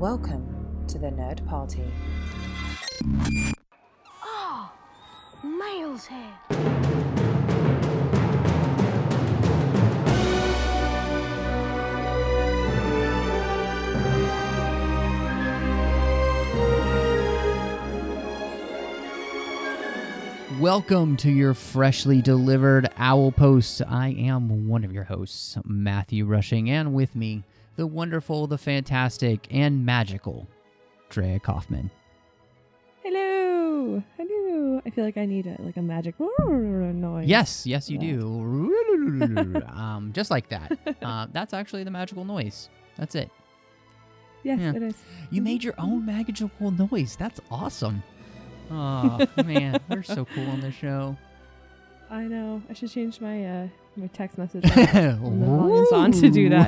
Welcome to the Nerd Party. Oh, Miles here. Welcome to your freshly delivered Owl Post. I am one of your hosts, Matthew Rushing, and with me, the wonderful, the fantastic, and magical Drea Kaufman. Hello. I feel like I need a magic noise. Yes, you do. Just like that. That's actually the magical noise. That's it. Yes, Yeah. it is. You made your own magical noise. That's awesome. Oh, man, we're so cool on this show. I know. I should change my my text message when the volume's on to do that.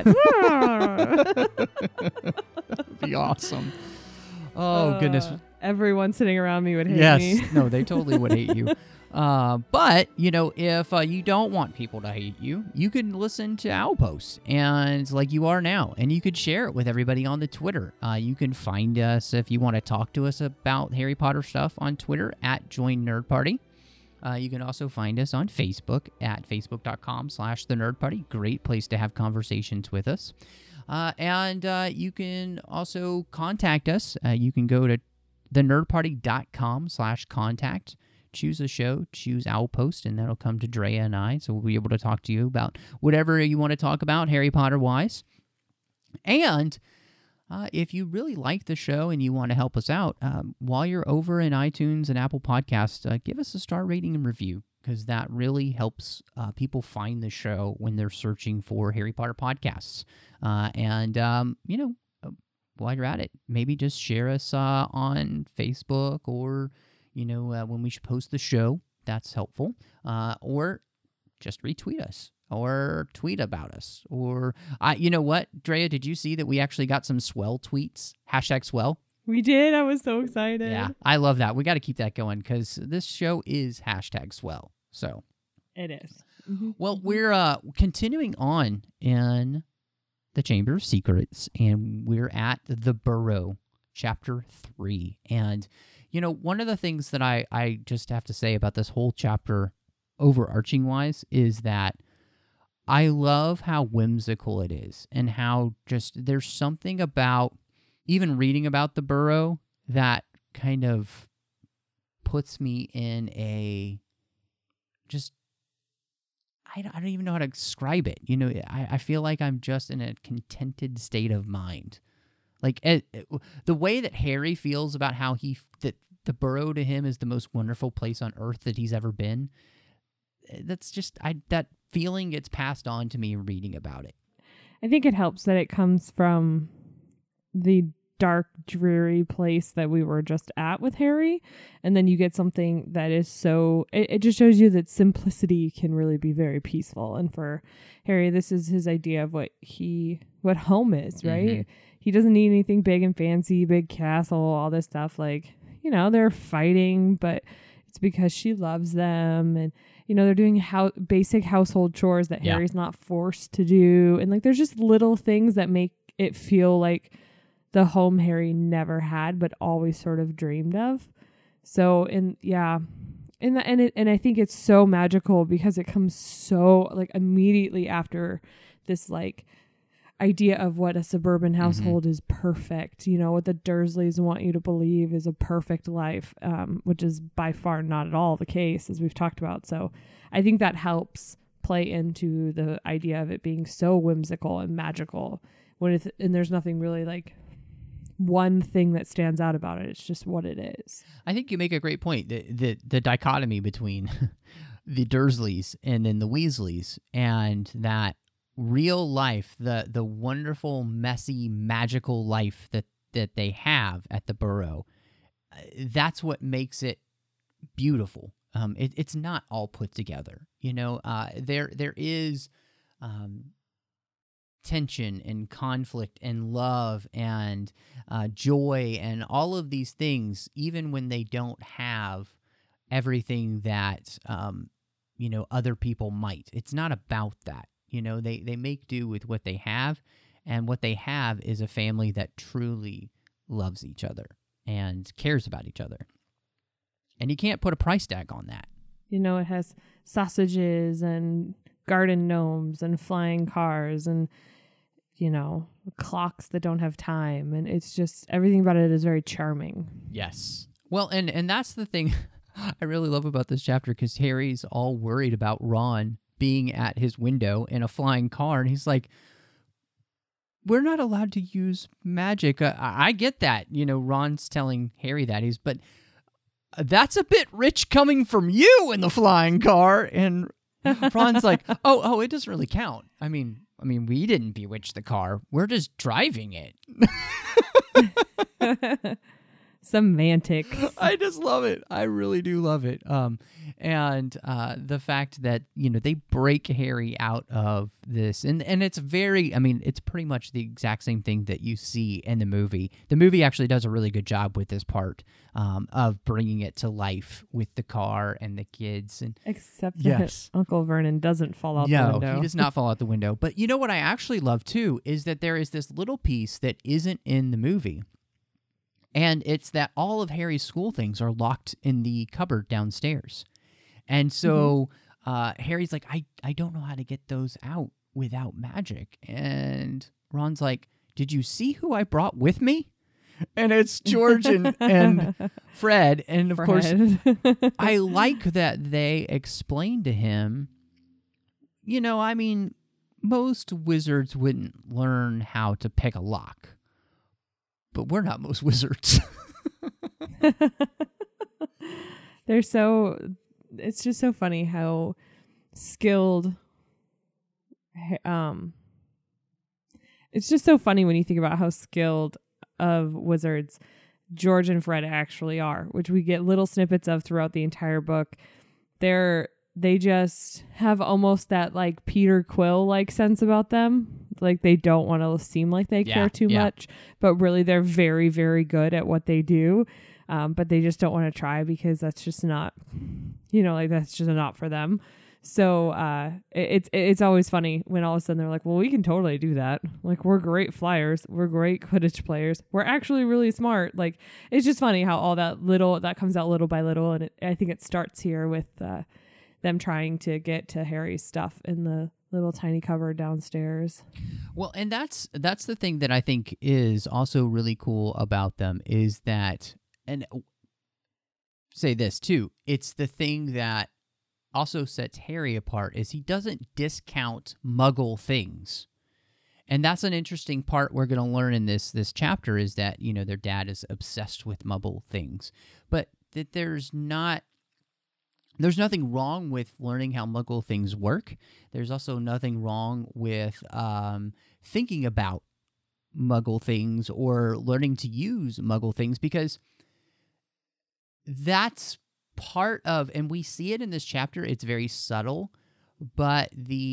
That'd be awesome. Oh, goodness. Everyone sitting around me would hate me. Yes, no, they totally would hate you. But, you know, if you don't want people to hate you, you can listen to Owl Post, and like you are now, and you could share it with everybody on the Twitter. You can find us if you want to talk to us about Harry Potter stuff on Twitter at Join Nerd Party. You can also find us on Facebook at facebook.com/The Nerd Party. Great place to have conversations with us. And you can also contact us. You can go to thenerdparty.com/contact. Choose a show, choose Owl Post, and that'll come to Drea and I. So we'll be able to talk to you about whatever you want to talk about Harry Potter-wise. And if you really like the show and you want to help us out, while you're over in iTunes and Apple Podcasts, give us a star rating and review, because that really helps people find the show when they're searching for Harry Potter podcasts. You know, while you're at it, maybe just share us on Facebook, or, you know, when we should post the show. That's helpful. Or just retweet us or tweet about us. Or, you know what, Drea, did you see that we actually got some swell tweets? #swell. We did. I was so excited. Yeah, I love that. We got to keep that going, because this show is #swell. So It is. Mm-hmm. well, we're continuing on in the Chamber of Secrets, and we're at the Burrow, Chapter 3. And, you know, one of the things that I just have to say about this whole chapter, overarching-wise, is that I love how whimsical it is, and how just there's something about even reading about the Burrow that kind of puts me in a just... I don't even know how to describe it. You know, I feel like I'm just in a contented state of mind. Like, the way that Harry feels about how that the Burrow to him is the most wonderful place on earth that he's ever been. That's just, that feeling gets passed on to me reading about it. I think it helps that it comes from the dark, dreary place that we were just at with Harry, and then you get something that is so... It just shows you that simplicity can really be very peaceful. And for Harry, this is his idea of what home is, right? Mm-hmm. He doesn't need anything big and fancy, big castle, all this stuff. Like, you know, they're fighting, but it's because she loves them, and, you know, they're doing basic household chores that Harry's not forced to do. And, like, there's just little things that make it feel like the home Harry never had, but always sort of dreamed of. So, and I think it's so magical because it comes so, like, immediately after this, like, idea of what a suburban household is perfect. You know, what the Dursleys want you to believe is a perfect life, which is by far not at all the case, as we've talked about. So I think that helps play into the idea of it being so whimsical and magical, and there's nothing really like one thing that stands out about it. It's just what it is. I think you make a great point. The dichotomy between the Dursleys and then the Weasleys, and that real life, the wonderful, messy, magical life that they have at the Burrow, that's what makes it beautiful. It's not all put together. You know, there is tension and conflict and love and joy and all of these things, even when they don't have everything that you know, other people might. It's not about that. You know, they make do with what they have, and what they have is a family that truly loves each other and cares about each other. And you can't put a price tag on that. You know, it has sausages and garden gnomes and flying cars and, you know, clocks that don't have time. And it's just, everything about it is very charming. Yes. Well, and that's the thing I really love about this chapter, because Harry's all worried about Ron being at his window in a flying car. And he's like, we're not allowed to use magic. I get that. You know, Ron's telling Harry that. But that's a bit rich coming from you in the flying car. And Ron's like, oh, it doesn't really count. I mean, we didn't bewitch the car. We're just driving it. Semantics. I just love it. I really do love it. And the fact that, you know, they break Harry out of this, and it's very, I mean, it's pretty much the exact same thing that you see in the movie. The movie actually does a really good job with this part of bringing it to life with the car and the kids. And except yes, that Uncle Vernon doesn't fall out the window. No, he does not fall out the window. But you know what I actually love too is that there is this little piece that isn't in the movie. And it's that all of Harry's school things are locked in the cupboard downstairs. And so Harry's like, I don't know how to get those out without magic. And Ron's like, did you see who I brought with me? And it's George and Fred. And of course, I like that they explain to him, you know, I mean, most wizards wouldn't learn how to pick a lock. But we're not most wizards. It's just so funny how skilled, it's just so funny when you think about how skilled of wizards George and Fred actually are, which we get little snippets of throughout the entire book. They just have almost that like Peter Quill like sense about them. Like they don't want to seem like they care too much, but really they're very, very good at what they do. But they just don't want to try because that's just not, you know, like that's just not for them. So it's always funny when all of a sudden they're like, well, we can totally do that. Like we're great flyers. We're great Quidditch players. We're actually really smart. Like it's just funny how all that comes out little by little. And I think it starts here with them trying to get to Harry's stuff in the little tiny cupboard downstairs. Well, and that's the thing that I think is also really cool about them is that, and say this too, it's the thing that also sets Harry apart is he doesn't discount Muggle things. And that's an interesting part we're going to learn in this chapter is that, you know, their dad is obsessed with Muggle things, but that there's nothing wrong with learning how Muggle things work. There's also nothing wrong with thinking about Muggle things or learning to use Muggle things because that's part of, and we see it in this chapter, it's very subtle, but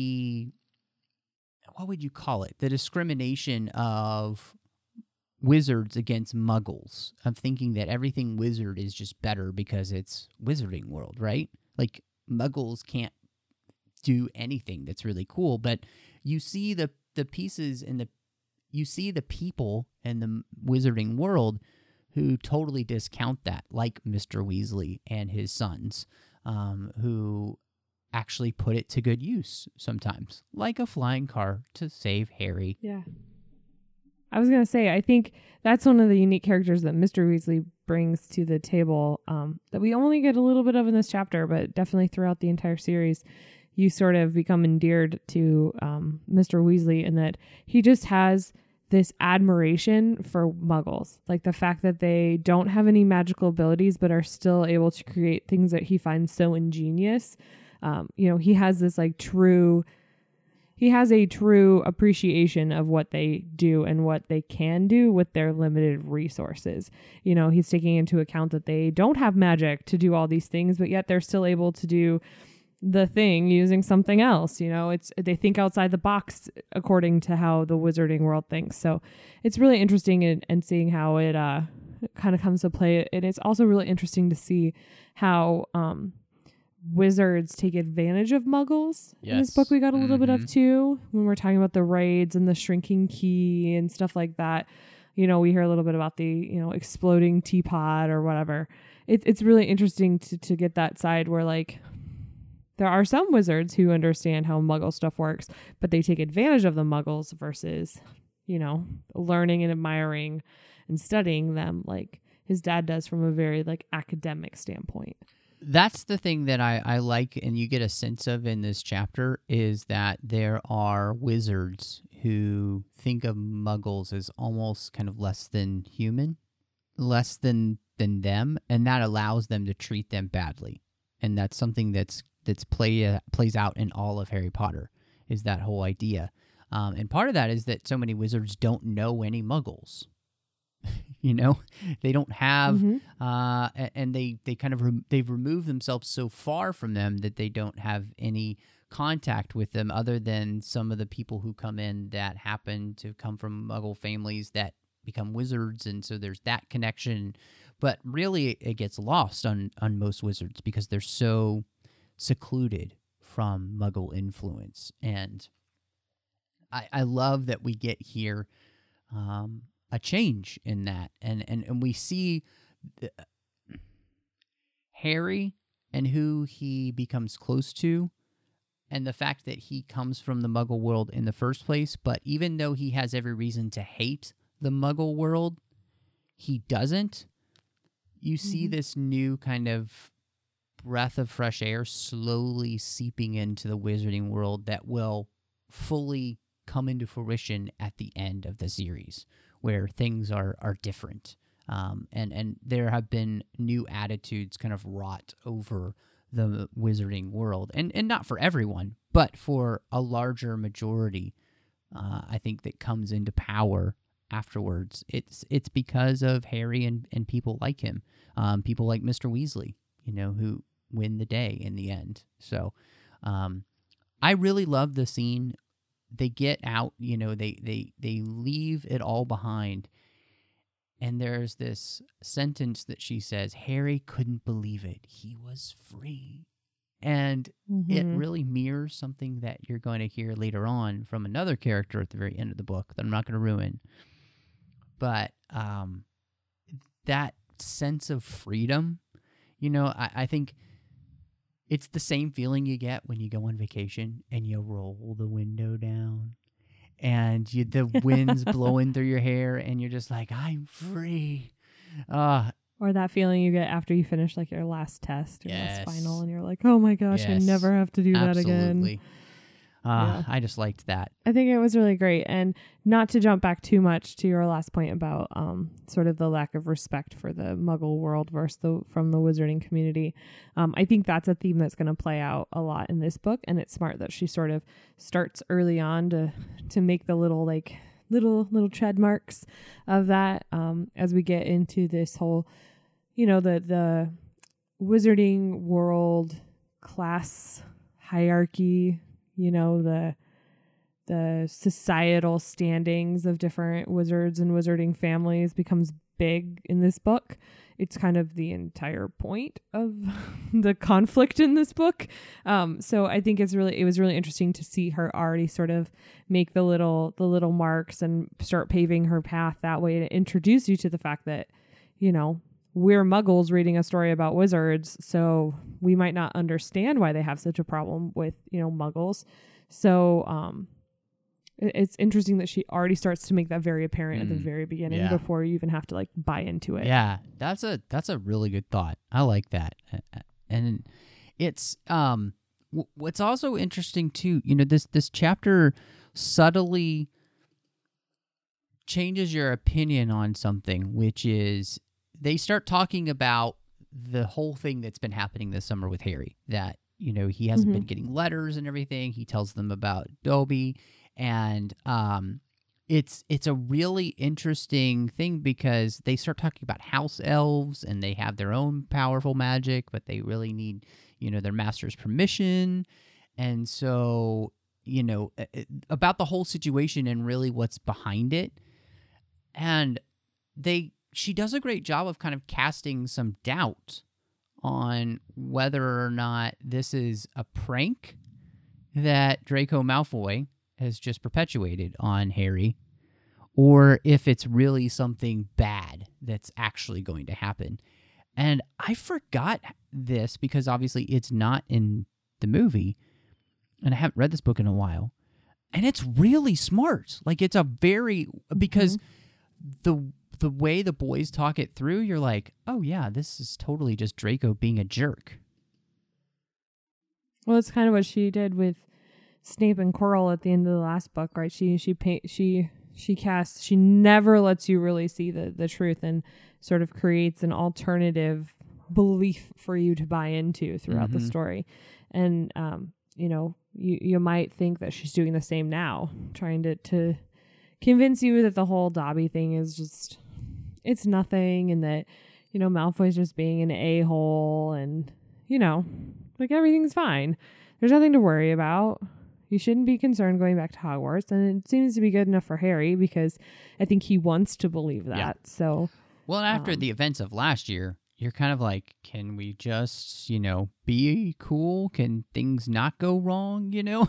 what would you call it? The discrimination of wizards against muggles, of thinking that everything wizard is just better because it's Wizarding World, right? Like muggles can't do anything that's really cool, but you see the pieces and you see the people in the Wizarding World who totally discount that, like Mr. Weasley and his sons, who actually put it to good use sometimes, like a flying car to save Harry. Yeah. I was going to say, I think that's one of the unique characters that Mr. Weasley brings to the table that we only get a little bit of in this chapter, but definitely throughout the entire series, you sort of become endeared to Mr. Weasley in that he just has this admiration for muggles. Like the fact that they don't have any magical abilities, but are still able to create things that he finds so ingenious. You know, he has this like he has a true appreciation of what they do and what they can do with their limited resources. You know, he's taking into account that they don't have magic to do all these things, but yet they're still able to do the thing using something else. You know, they think outside the box according to how the Wizarding World thinks. So it's really interesting and seeing how it kind of comes to play. And it's also really interesting to see how wizards take advantage of muggles. Yes. In this book we got a little bit of too, when we're talking about the raids and the shrinking key and stuff like that. You know, we hear a little bit about the, you know, exploding teapot or whatever. It's really interesting to get that side where, like, there are some wizards who understand how Muggle stuff works, but they take advantage of the Muggles versus, you know, learning and admiring and studying them like his dad does from a very, like, academic standpoint. That's the thing that I like, and you get a sense of in this chapter, is that there are wizards who think of Muggles as almost kind of less than human, less than them, and that allows them to treat them badly. And that's something that's plays out in all of Harry Potter, is that whole idea. And part of that is that so many wizards don't know any Muggles. You know, they don't have, and they kind of they've removed themselves so far from them that they don't have any contact with them, other than some of the people who come in that happen to come from Muggle families that become wizards, and so there's that connection. But really, it gets lost on most wizards because they're so secluded from Muggle influence. And I love that we get here a change in that, and we see Harry and who he becomes close to, and the fact that he comes from the Muggle world in the first place. But even though he has every reason to hate the Muggle world, he doesn't. You see this new kind of breath of fresh air slowly seeping into the wizarding world that will fully come into fruition at the end of the series, where things are different. And there have been new attitudes kind of wrought over the wizarding world. And not for everyone, but for a larger majority, I think, that comes into power afterwards. It's because of Harry and people like him, people like Mr. Weasley, you know, who win the day in the end. So I really love the scene. They get out, you know, they leave it all behind. And there's this sentence that she says, Harry couldn't believe it. He was free. And it really mirrors something that you're going to hear later on from another character at the very end of the book that I'm not going to ruin. But that sense of freedom, you know, I think it's the same feeling you get when you go on vacation and you roll the window down and the wind's blowing through your hair and you're just like, I'm free. Or that feeling you get after you finish, like, your last test, your last final, and you're like, oh my gosh, I never have to do that again. I just liked that. I think it was really great. And not to jump back too much to your last point about sort of the lack of respect for the Muggle world versus from the wizarding community. I think that's a theme that's going to play out a lot in this book. And it's smart that she sort of starts early on to make the little tread marks of that as we get into this whole, you know, the wizarding world class hierarchy, you know, the societal standings of different wizards and wizarding families becomes big in this book. It's kind of the entire point of the conflict in this book. So I think it was really interesting to see her already sort of make the little marks and start paving her path that way to introduce you to the fact that, you know, we're Muggles reading a story about wizards, so we might not understand why they have such a problem with, you know, Muggles. So it's interesting that she already starts to make that very apparent at the very beginning before you even have to, like, buy into it. Yeah, that's a really good thought. I like that. And it's what's also interesting too, you know, this chapter subtly changes your opinion on something, which is they start talking about the whole thing that's been happening this summer with Harry, that, you know, he hasn't been getting letters and everything. He tells them about Dobby, and it's a really interesting thing because they start talking about house elves and they have their own powerful magic, but they really need, you know, their master's permission. And so, you know, about the whole situation and really what's behind it. And she does a great job of kind of casting some doubt on whether or not this is a prank that Draco Malfoy has just perpetuated on Harry, or if it's really something bad that's actually going to happen. And I forgot this because obviously it's not in the movie, and I haven't read this book in a while. And it's really smart. Like, it's a very, because the way the boys talk it through, you're like, oh yeah, this is totally just Draco being a jerk. Well, it's kind of what she did with Snape and Quirrell at the end of the last book, right? She never lets you really see the truth, and sort of creates an alternative belief for you to buy into throughout the story. And you might think that she's doing the same now, trying to convince you that the whole Dobby thing is just, it's nothing, and that, Malfoy's just being an a-hole, and, like, everything's fine. There's nothing to worry about. You shouldn't be concerned going back to Hogwarts. And it seems to be good enough for Harry, because I think he wants to believe that. Yeah. So, well, after the events of last year, you're kind of like, can we just, be cool? Can things not go wrong,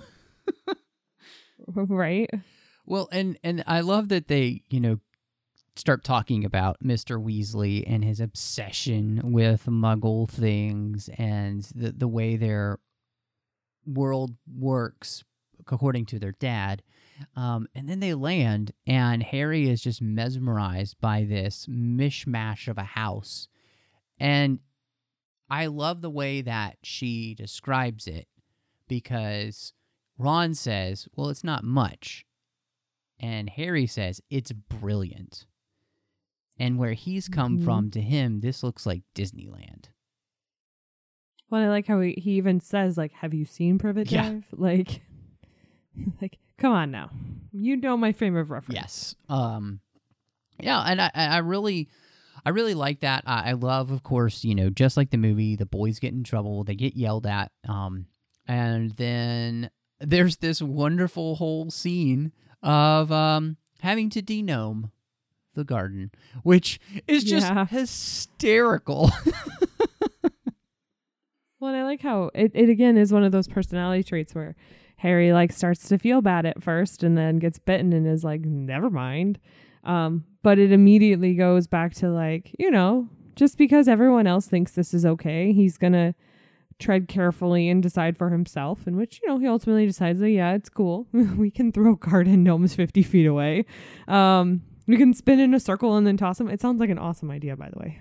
Right. Well, and I love that they, start talking about Mr. Weasley and his obsession with Muggle things and the way their world works according to their dad. And then they land, and Harry is just mesmerized by this mishmash of a house. And I love the way that she describes it, because Ron says, well, it's not much. And Harry says, it's brilliant. And where he's come from, to him, this looks like Disneyland. Well, I like how he even says, like, have you seen Privet Drive? Like, come on now. You know my frame of reference. Yes. Yeah, and I really like that. I love, of course, just like the movie, the boys get in trouble, they get yelled at, and then there's this wonderful whole scene of having to denome the garden, which is just hysterical. Well, and I like how it again is one of those personality traits where Harry starts to feel bad at first and then gets bitten and is like, never mind. But it immediately goes back to just because everyone else thinks this is okay, he's going to tread carefully and decide for himself, in which, he ultimately decides that, yeah, it's cool. We can throw garden gnomes 50 feet away. We can spin in a circle and then toss them. It sounds like an awesome idea, by the way.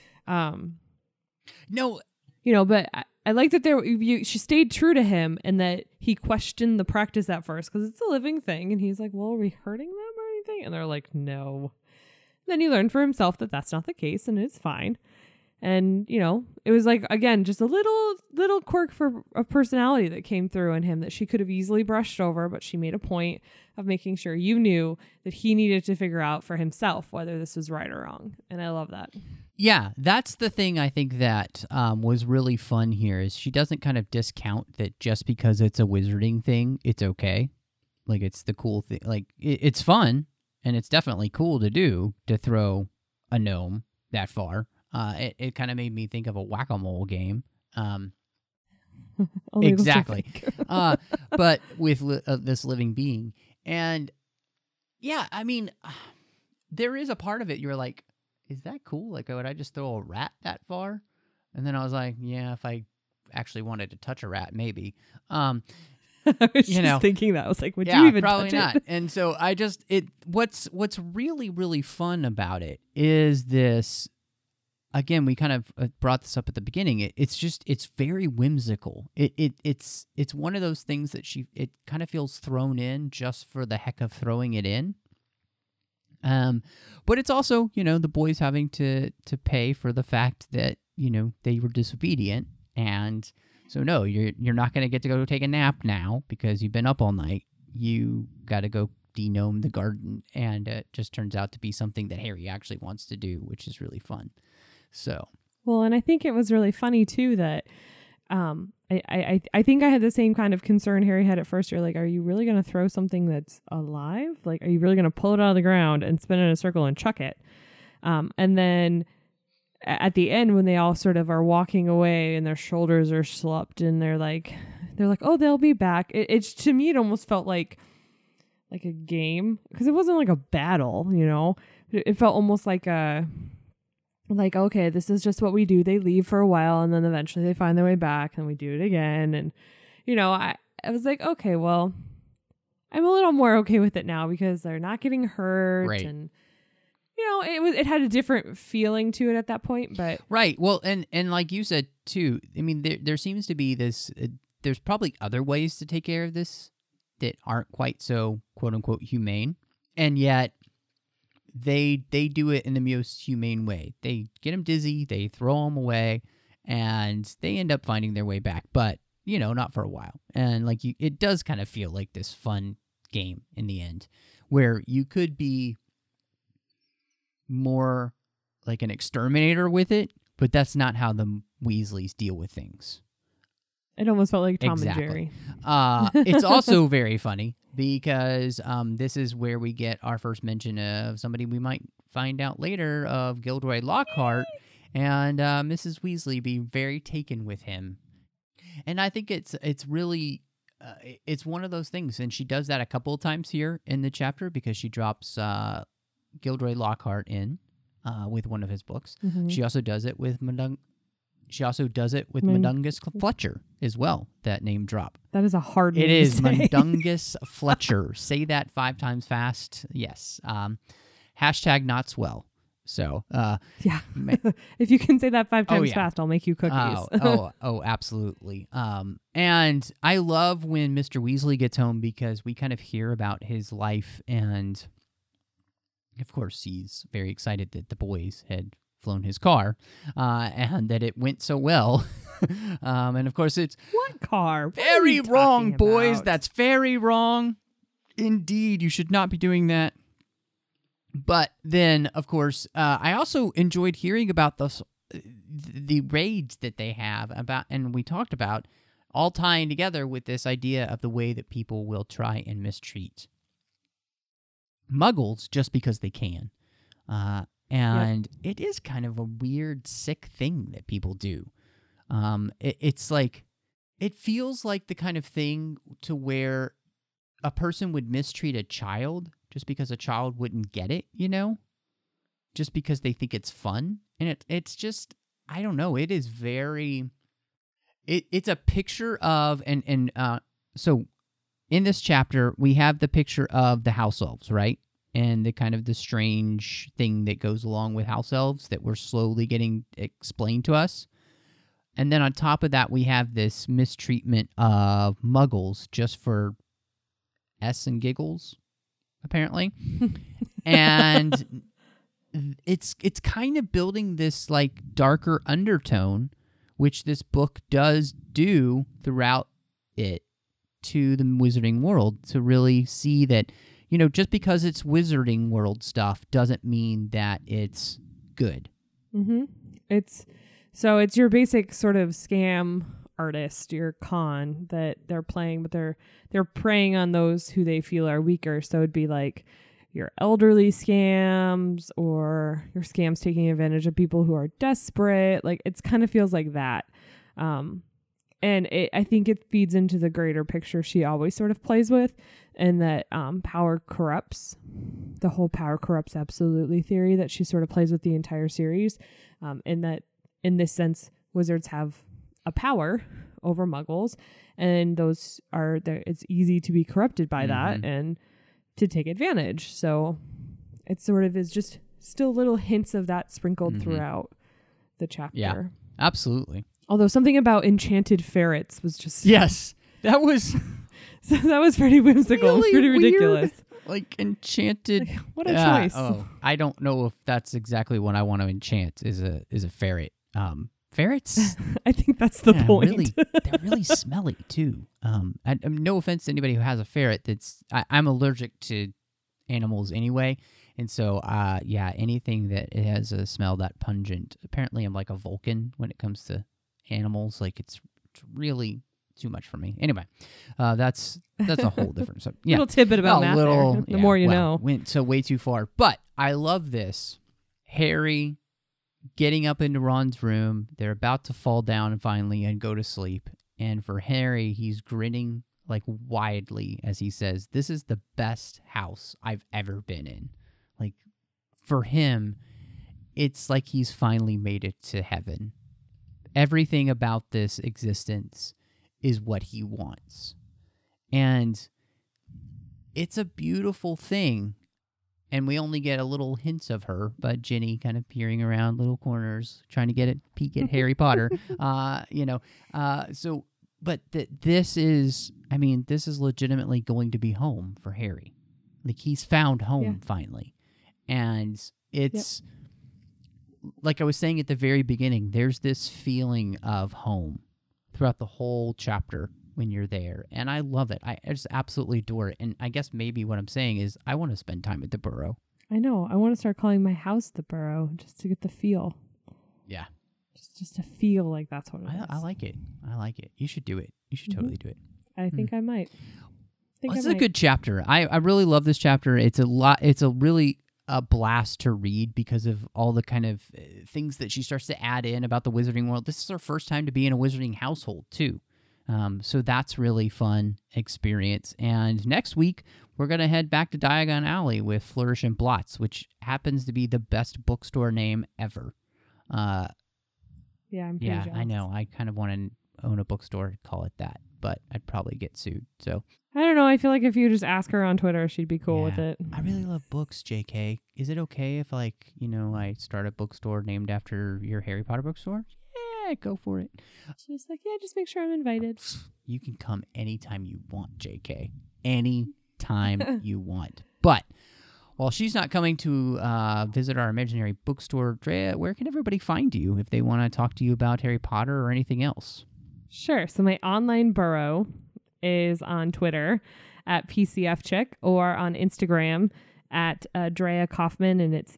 No, but I like that she stayed true to him, and that he questioned the practice at first, because it's a living thing. And he's like, well, are we hurting them or anything? And they're like, no. Then he learned for himself that that's not the case, and it's fine. And, it was like, again, just a little quirk of personality that came through in him that she could have easily brushed over, but she made a point of making sure you knew that he needed to figure out for himself whether this was right or wrong. And I love that. Yeah, that's the thing I think that was really fun here, is she doesn't kind of discount that just because it's a wizarding thing, it's okay. Like, it's the cool thing. Like, it's fun, and it's definitely cool to do, to throw a gnome that far. It kind of made me think of a whack-a-mole game. Exactly. But with this living being. And yeah, I mean, there is a part of it you're like, is that cool? Like, would I just throw a rat that far? And then I was like, yeah, if I actually wanted to touch a rat, maybe. I was just thinking that. I was like, would you even probably touch not. And so what's really, really fun about it is this. Again, we kind of brought this up at the beginning. It's very whimsical. It's one of those things that it kind of feels thrown in just for the heck of throwing it in. But it's also, the boys having to pay for the fact that, they were disobedient. And so, no, you're not going to get to go take a nap now because you've been up all night. You got to go denome the garden. And it just turns out to be something that Harry actually wants to do, which is really fun. So, well, and I think it was really funny too that I think I had the same kind of concern Harry had at first. You're like, are you really going to throw something that's alive? Like, are you really going to pull it out of the ground and spin it in a circle and chuck it? And then at the end, when they all sort of are walking away and their shoulders are slumped and they're like, oh, they'll be back. It's to me, it almost felt like like a game, because it wasn't like a battle, you know. It felt almost like okay, this is just what we do. They leave for a while and then eventually they find their way back and we do it again. And, you know, I was like, okay, well, I'm a little more okay with it now because they're not getting hurt. Right. And, you know, it had a different feeling to it at that point. But Right. Well, and like you said, too, I mean, there seems to be this, there's probably other ways to take care of this that aren't quite so, quote unquote, humane. And yet, they do it in the most humane way. They get them dizzy, they throw them away, and they end up finding their way back. But, you know, not for a while. And like it does kind of feel like this fun game in the end, where you could be more like an exterminator with it, but that's not how the Weasleys deal with things. it almost felt like Tom Exactly. and Jerry. It's also very funny because this is where we get our first mention of somebody we might find out later of Gilderoy Lockhart, and Mrs. Weasley be very taken with him. And I think it's really it's one of those things, and she does that a couple of times here in the chapter because she drops Gilderoy Lockhart in with one of his books. Mhm. She also does it with Mundungus Fletcher as well, that name drop. That is a hard name It is to say. Mundungus Fletcher. Say that 5 times fast. Yes. Hashtag not swell. So, Yeah. If you can say that 5 times yeah. fast, I'll make you cookies. Absolutely. And I love when Mr. Weasley gets home because we kind of hear about his life, and of course he's very excited that the boys had flown his car, and that it went so well. And of course it's What car? What are very you wrong, talking boys. about? That's very wrong. Indeed, you should not be doing that. But then, of course, I also enjoyed hearing about the raids that they have about, and we talked about, all tying together with this idea of the way that people will try and mistreat Muggles just because they can. And it is kind of a weird, sick thing that people do. It's like, it feels like the kind of thing to where a person would mistreat a child just because a child wouldn't get it, you know? Just because they think it's fun. And it's just, I don't know, it is very... It's a picture of... So, in this chapter, we have the picture of the house elves, right? And the kind of the strange thing that goes along with house elves that we're slowly getting explained to us. And then on top of that, we have this mistreatment of Muggles just for S and giggles, apparently. And it's kind of building this like darker undertone, which this book does do throughout it to the Wizarding World, to really see that, you know, just because it's Wizarding World stuff doesn't mean that it's good. Mm-hmm. It's your basic sort of scam artist, your con that they're playing, but they're preying on those who they feel are weaker. So it'd be like your elderly scams or your scams taking advantage of people who are desperate. Like it kind of feels like that. And I think it feeds into the greater picture she always sort of plays with, and that power corrupts, the whole power corrupts absolutely theory that she sort of plays with the entire series. And that in this sense, wizards have a power over Muggles, and those are there. It's easy to be corrupted by that and to take advantage. So it sort of is just still little hints of that sprinkled throughout the chapter. Yeah, absolutely. Although something about enchanted ferrets was just Yes, that was so that was pretty whimsical, really pretty ridiculous. Weird. Like enchanted. Like, what a choice! Oh, I don't know if that's exactly what I want to enchant. Is a ferret. Ferrets. I think that's the point. Really, they're really smelly too. No offense to anybody who has a ferret. I'm allergic to animals anyway, and so anything that it has a smell that pungent. Apparently, I'm like a Vulcan when it comes to animals. Like it's really too much for me. Anyway, that's a whole different subject. Yeah, Little tidbit about Matt there. The more you know. Went so way too far, but I love this. Harry getting up into Ron's room. They're about to fall down finally and go to sleep. And for Harry, he's grinning like widely as he says, this is the best house I've ever been in. Like for him, it's like he's finally made it to heaven. Everything about this existence is what he wants. And it's a beautiful thing. And we only get a little hints of her, but Ginny kind of peering around little corners, trying to get a peek at Harry Potter. This is legitimately going to be home for Harry. Like he's found home finally. And it's like I was saying at the very beginning, there's this feeling of home throughout the whole chapter when you're there. And I love it. I just absolutely adore it. And I guess maybe what I'm saying is I want to spend time at the Burrow. I know. I want to start calling my house the Burrow just to get the feel. Yeah. Just to feel like that's what it is. I like it. I like it. You should do it. You should totally do it. I think I might. This is a good chapter. I really love this chapter. It's a really a blast to read because of all the kind of things that she starts to add in about the wizarding world. This is her first time to be in a wizarding household too. So that's really fun experience. And next week, we're going to head back to Diagon Alley with Flourish and Blots, which happens to be the best bookstore name ever. I'm pretty jealous. I know. I kind of want to own a bookstore, call it that, but I'd probably get sued. So I don't know. I feel like if you just ask her on Twitter, she'd be cool with it. I really love books, JK. Is it okay if I start a bookstore named after your Harry Potter bookstore? Yeah, go for it. She's like, yeah, just make sure I'm invited. You can come anytime you want, JK. Anytime you want. But while she's not coming to visit our imaginary bookstore, Drea, where can everybody find you if they want to talk to you about Harry Potter or anything else? Sure. So my online Burrow is on Twitter at PCFChick or on Instagram at Drea Kaufman, and it's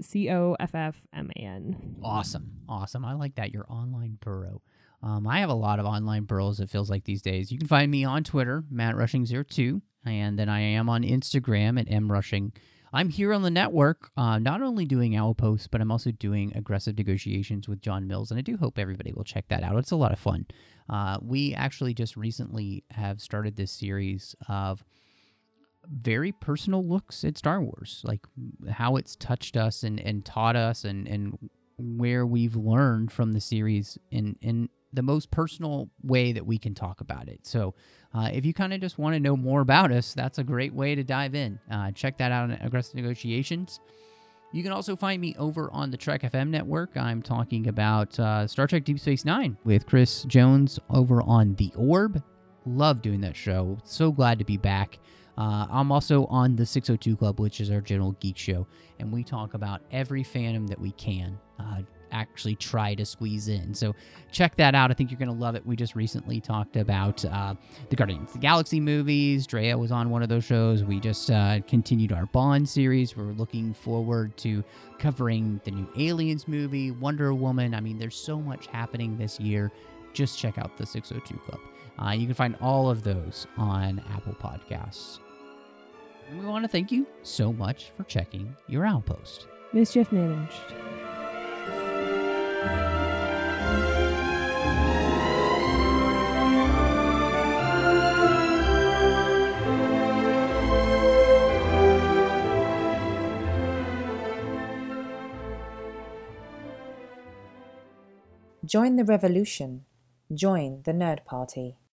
COFFMAN. Awesome. I like that, your online Burrow. I have a lot of online burrows, it feels like these days. You can find me on Twitter, MattRushing02, and then I am on Instagram at MRushing. I'm here on the network, not only doing Owl Posts, but I'm also doing Aggressive Negotiations with John Mills, and I do hope everybody will check that out. It's a lot of fun. We actually just recently have started this series of very personal looks at Star Wars, like how it's touched us and taught us and where we've learned from the series in the most personal way that we can talk about it. So if you kind of just want to know more about us, that's a great way to dive in. Check that out on Aggressive Negotiations. You can also find me over on the Trek FM network. I'm talking about Star Trek Deep Space Nine with Chris Jones over on The Orb. Love doing that show. So glad to be back. I'm also on the 602 Club, which is our general geek show, and we talk about every fandom that we can actually try to squeeze in. So check that out. I think you're going to love it. We just recently talked about the Guardians of the Galaxy movies. Drea was on one of those shows. We just continued our Bond series. We're looking forward to covering the new Aliens movie, Wonder Woman. I mean, there's so much happening this year. Just check out the 602 Club. You can find all of those on Apple Podcasts. And we want to thank you so much for checking your Owl Post. Mischief managed. Join the revolution. Join the Nerd Party.